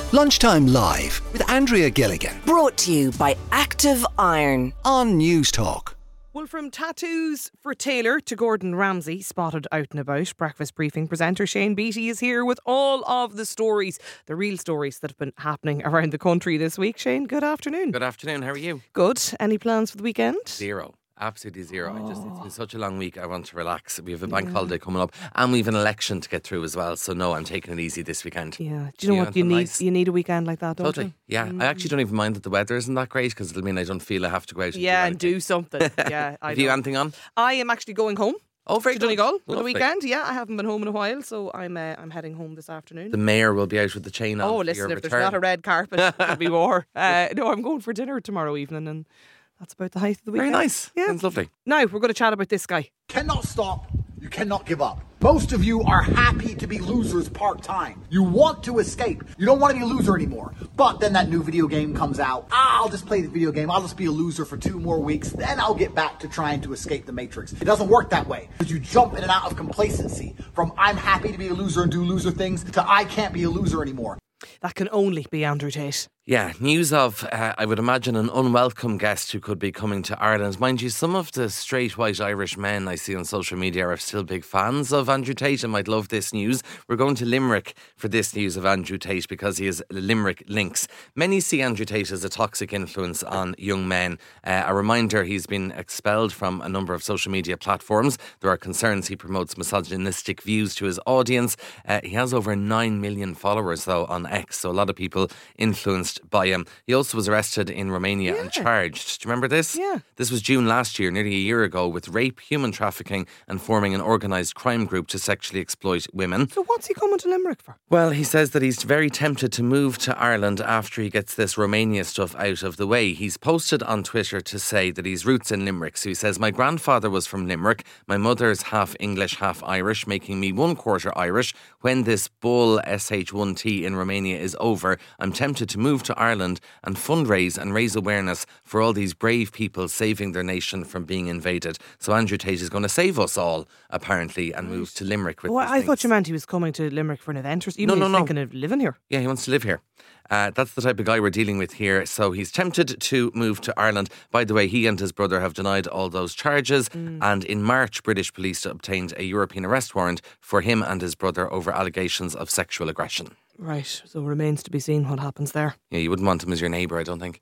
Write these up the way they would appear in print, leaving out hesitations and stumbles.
Lunchtime Live with Andrea Gilligan Brought to you by Active Iron on News Talk. Well, from tattoos for Taylor to Gordon Ramsay, spotted out and about, Breakfast Briefing presenter Shane Beattie is here with all of the stories, the real stories that have been happening around the country this week. Shane, good afternoon. Good afternoon, how are you? Good. Any plans for the weekend? Zero. Absolutely zero. It's been such a long week. I want to relax. We have a bank holiday coming up and we have an election to get through as well. So no, I'm taking it easy this weekend. Yeah. Do you know what you need? Nice? You need a weekend like that, don't Totally. you? Yeah. I actually don't even mind that the weather isn't that great because it'll mean I don't feel I have to go out and do something. Yeah. Have you anything on? I am actually going home. Oh, very to good. Donegal for the weekend. Yeah, I haven't been home in a while, so I'm heading home this afternoon. The mayor will be out with the chain on. Oh, listen, if there's not a red carpet, it'll be war. No, I'm going for dinner tomorrow evening, and that's about the height of the weekend. Very nice. Yeah. Sounds lovely. Now, we're going to chat about this guy. Cannot stop. You cannot give up. Most of you are happy to be losers part-time. You want to escape. You don't want to be a loser anymore. But then that new video game comes out. I'll just play the video game. I'll just be a loser for 2 more weeks. Then I'll get back to trying to escape the matrix. It doesn't work that way. Because you jump in and out of complacency. From I'm happy to be a loser and do loser things to I can't be a loser anymore. That can only be Andrew Tate. Yeah, news of, I would imagine, an unwelcome guest who could be coming to Ireland. Mind you, some of the straight white Irish men I see on social media are still big fans of Andrew Tate and might love this news. We're going to Limerick for this news of Andrew Tate because he has Limerick links. Many see Andrew Tate as a toxic influence on young men. A reminder, he's been expelled from a number of social media platforms. There are concerns he promotes misogynistic views to his audience. He has over 9 million followers, though, on X, so a lot of people influenced by him. He also was arrested in Romania and charged. Do you remember this? Yeah. This was June last year, nearly a year ago, with rape, human trafficking and forming an organised crime group to sexually exploit women. So what's he coming to Limerick for? Well, he says that he's very tempted to move to Ireland after he gets this Romania stuff out of the way. He's posted on Twitter to say that he's roots in Limerick. So he says, my grandfather was from Limerick. My mother's half English, half Irish, making me 1/4 Irish. When this bull SH1T in Romania is over, I'm tempted to move to Ireland and fundraise and raise awareness for all these brave people saving their nation from being invaded. So Andrew Tate is going to save us all, apparently, and move to Limerick with I thought you meant he was coming to Limerick for an event or something. No. Thinking of living here. Yeah, he wants to live here. That's the type of guy we're dealing with here. So he's tempted to move to Ireland. By the way, he and his brother have denied all those charges. And in March, British police obtained a European arrest warrant for him and his brother over allegations of sexual aggression. Right, so remains to be seen what happens there. Yeah, you wouldn't want him as your neighbour, I don't think.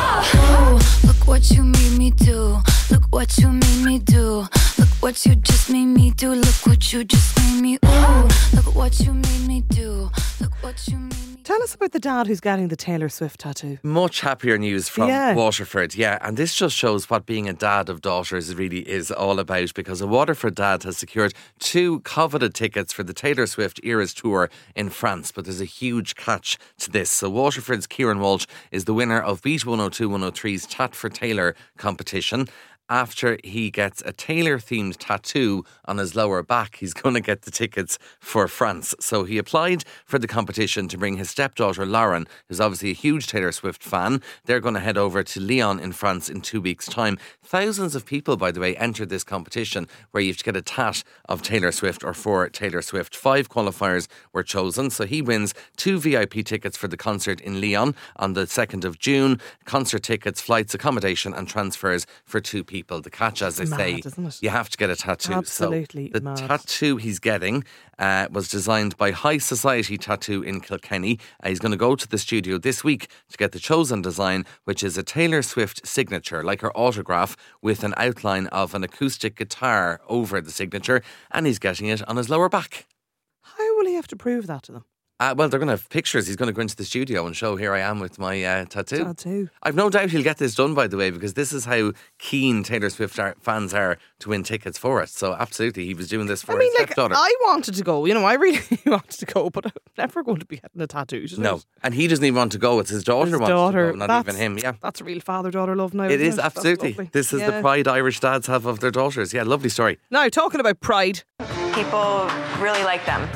Oh, look what you made me do. Look what you made me do. Look what you just made me do. Look what you just made me. Ooh, look what you made me do. Look what you made me. Tell us about the dad who's getting the Taylor Swift tattoo. Much happier news from Waterford. Yeah, and this just shows what being a dad of daughters really is all about, because a Waterford dad has secured 2 coveted tickets for the Taylor Swift Eras Tour in France. But there's a huge catch to this. So Waterford's Kieran Walsh is the winner of Beat 102 103's Chat for Taylor competition. After he gets a Taylor-themed tattoo on his lower back, he's going to get the tickets for France. So he applied for the competition to bring his stepdaughter Lauren, who's obviously a huge Taylor Swift fan. They're going to head over to Lyon in France in 2 weeks' time. Thousands of people, by the way, entered this competition where you have to get a tat of Taylor Swift or for Taylor Swift. 5 qualifiers were chosen. So he wins 2 VIP tickets for the concert in Lyon on the 2nd of June. Concert tickets, flights, accommodation and transfers for 2 people. The catch, as I say, you have to get a tattoo. Absolutely so the mad. tattoo he's getting was designed by High Society Tattoo in Kilkenny. He's going to go to the studio this week to get the chosen design, which is a Taylor Swift signature, like her autograph, with an outline of an acoustic guitar over the signature, and he's getting it on his lower back. How will he have to prove that to them? Well, they're going to have pictures. He's going to go into the studio and show, here I am with my tattoo. I've no doubt he'll get this done, by the way, because this is how keen Taylor Swift fans are to win tickets for it. So absolutely, he was doing this for his stepdaughter. I wanted to go, I really wanted to go, but I'm never going to be getting a tattoo. No, and he doesn't even want to go. It's his daughter wants to go, not even him. Yeah, that's a real father-daughter love now. It is, absolutely. This is the pride Irish dads have of their daughters. Yeah, lovely story. Now, talking about pride. People really like them.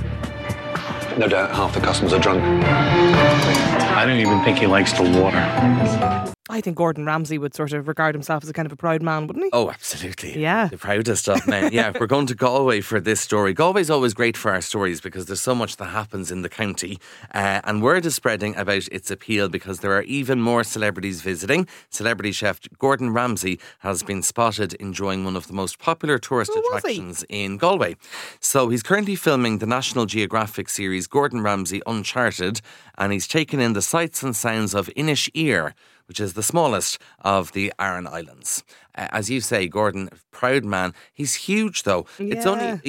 No doubt half the customers are drunk. I don't even think he likes the water. I think Gordon Ramsay would sort of regard himself as a kind of a proud man, wouldn't he? Oh, absolutely. Yeah. The proudest of men. Yeah, we're going to Galway for this story. Galway's always great for our stories because there's so much that happens in the county. And word is spreading about its appeal because there are even more celebrities visiting. Celebrity chef Gordon Ramsay has been spotted enjoying one of the most popular tourist attractions in Galway. So he's currently filming the National Geographic series Gordon Ramsay Uncharted, and he's taken in the sights and sounds of Inisheer, which is the smallest of the Aran Islands. As you say, Gordon, proud man. He's huge, though. Yeah.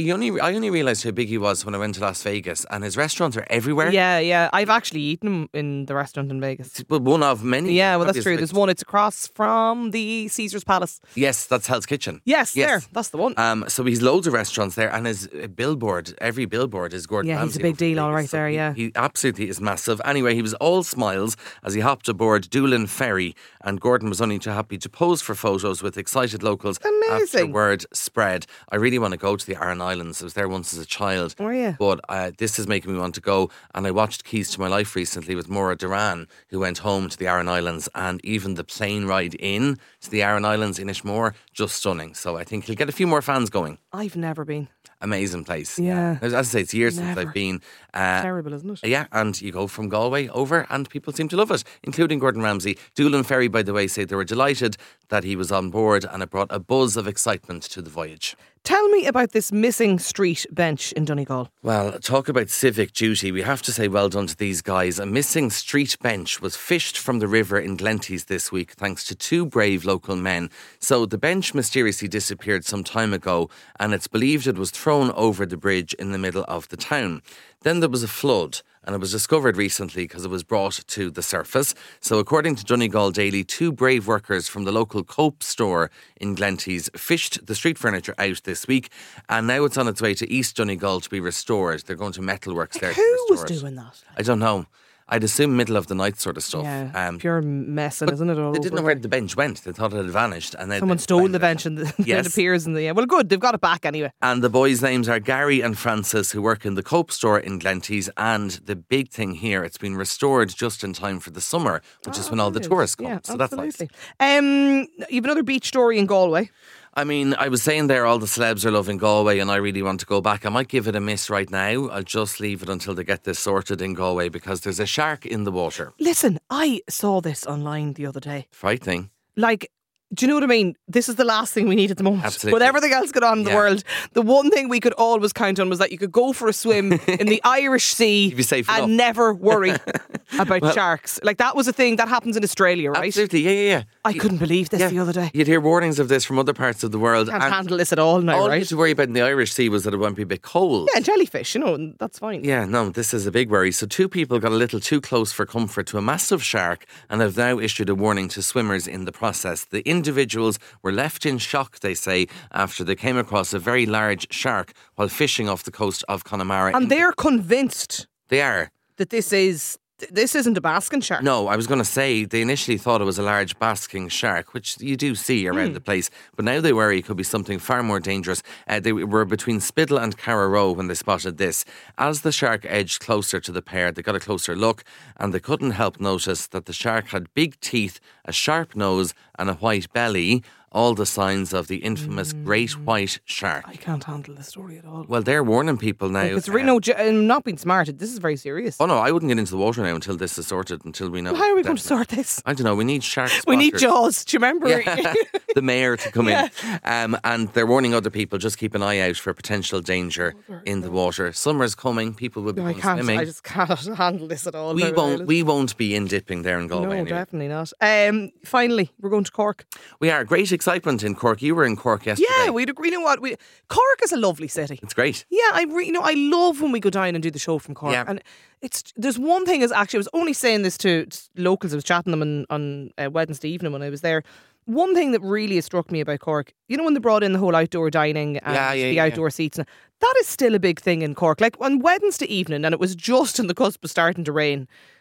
I only realised how big he was when I went to Las Vegas, and his restaurants are everywhere. Yeah. I've actually eaten him in the restaurant in Vegas. But one of many. Yeah, well, that's true. There's one. It's across from the Caesar's Palace. Yes, that's Hell's Kitchen. Yes. There. That's the one. So he's loads of restaurants there, and his billboard, every billboard is Gordon Ramsay. Yeah, he's a big deal, all right, so there, yeah. He absolutely is massive. Anyway, he was all smiles as he hopped aboard Doolin Ferry, and Gordon was only too happy to pose for photos with excited locals. Amazing. After word spread. I really want to go to the Aran Islands. I was there once as a child. Oh, yeah. But this is making me want to go. And I watched Keys to My Life recently with Maura Duran, who went home to the Aran Islands, and even the plane ride in to the Aran Islands in Inishmore, just stunning. So I think he'll get a few more fans going. I've never been. Amazing place. Yeah. As I say, it's years since I've been. Terrible, isn't it? Yeah, and you go from Galway over and people seem to love it, including Gordon Ramsay. Doolin Ferry, by the way, say they were delighted that he was on board, and it brought a buzz of excitement to the voyage. Tell me about this missing street bench in Donegal. Well, talk about civic duty. We have to say well done to these guys. A missing street bench was fished from the river in Glenties this week thanks to two brave local men. So the bench mysteriously disappeared some time ago, and it's believed it was thrown over the bridge in the middle of the town. Then there was a flood, and it was discovered recently because it was brought to the surface. So according to Donegal Daily, two brave workers from the local Cope store in Glenties fished the street furniture out this week, and now it's on its way to East Donegal to be restored. They're going to Metalworks there to Who restore was it. doing that? I don't know. I'd assume middle of the night sort of stuff. Yeah, pure messing, isn't it? All They didn't know where the bench went. They thought it had vanished. And someone stole the bench and it appears in the... Well, good, they've got it back anyway. And the boys' names are Gary and Francis, who work in the Cope store in Glenties. And the big thing here, it's been restored just in time for the summer, which is when all the tourists come. Yeah, so absolutely. that's nice. You've another beach story in Galway. I mean, I was saying there all the celebs are loving Galway and I really want to go back. I might give it a miss right now. I'll just leave it until they get this sorted in Galway because there's a shark in the water. Listen, I saw this online the other day. Frightening. Like, do you know what I mean? This is the last thing we need at the moment. Absolutely. With everything else going on in the world, the one thing we could always count on was that you could go for a swim in the Irish Sea You'd be safe and enough. never worry about sharks. Like, that was a thing that happens in Australia, right? Absolutely, yeah. I couldn't believe this the other day. You'd hear warnings of this from other parts of the world. Can't handle this at all now, all right? you had to worry about in the Irish Sea was that it won't be a bit cold. Yeah, and jellyfish, you know, and that's fine. Yeah, no, this is a big worry. So two people got a little too close for comfort to a massive shark and have now issued a warning to swimmers in the process. The individuals were left in shock, they say, after they came across a very large shark while fishing off the coast of Connemara. And they're convinced They are. that this isn't a basking shark. No, I was going to say they initially thought it was a large basking shark, which you do see around the place. But now they worry it could be something far more dangerous. They were between Spiddle and Carraroe when they spotted this. As the shark edged closer to the pair, they got a closer look and they couldn't help notice that the shark had big teeth, a sharp nose and a white belly. All the signs of the infamous great white shark. I can't handle this story at all. Well, they're warning people now. It's really I'm not being smart. This is very serious. Oh no, I wouldn't get into the water now until this is sorted, until we know. Well, how are we going to sort this? I don't know, we need shark spotters. We need Jaws. Do you remember? Yeah. The mayor to come in. And they're warning other people, just keep an eye out for potential danger in the water. Summer's coming, people will be going swimming. I just cannot handle this at all. We won't be in dipping there in Galway. No, anyway. definitely not. Finally, we're going to Cork. We are. Great excitement in Cork. You were in Cork yesterday. Yeah, we'd agree. You know what? Cork is a lovely city. It's great. Yeah, I love when we go down and do the show from Cork. Yeah. And there's one thing I was only saying this to locals. I was chatting to them on Wednesday evening when I was there. One thing that really has struck me about Cork, you know, when they brought in the whole outdoor dining and the outdoor seats, that is still a big thing in Cork. Like on Wednesday evening, and it was just on the cusp of starting to rain.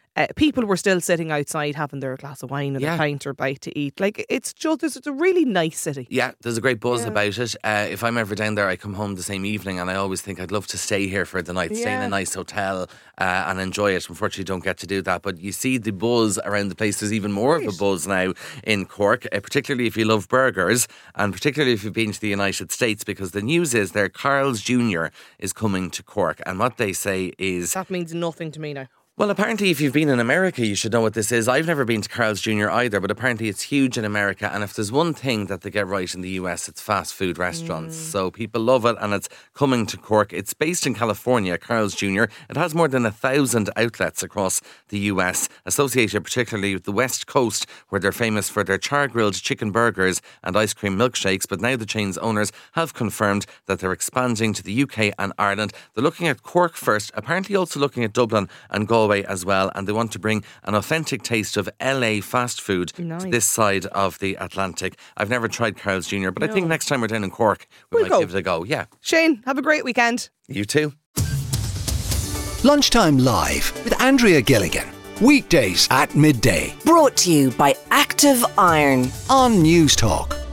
people were still sitting outside having their glass of wine and a pint or bite to eat. Like, it's a really nice city. Yeah, there's a great buzz about it. If I'm ever down there, I come home the same evening and I always think I'd love to stay here for the night, stay in a nice hotel and enjoy it. Unfortunately, don't get to do that. But you see the buzz around the place. There's even more of a buzz now in Cork, particularly if you love burgers and particularly if you've been to the United States, because the news is there Carl's Jr. is coming to Cork. And what they say is... That means nothing to me now. Well, apparently if you've been in America, you should know what this is. I've never been to Carl's Jr. either, but apparently it's huge in America. And if there's one thing that they get right in the US, it's fast food restaurants. So people love it and it's coming to Cork. It's based in California, Carl's Jr. It has more than 1,000 outlets across the US, associated particularly with the West Coast, where they're famous for their char-grilled chicken burgers and ice cream milkshakes. But now the chain's owners have confirmed that they're expanding to the UK and Ireland. They're looking at Cork first, apparently also looking at Dublin and Galway as well, and they want to bring an authentic taste of LA fast food to this side of the Atlantic. I've never tried Carl's Jr., but I think next time we're down in Cork, we might give it a go. Yeah. Shane, have a great weekend. You too. Lunchtime Live with Andrea Gilligan. Weekdays at midday Brought to you by Active Iron on News Talk.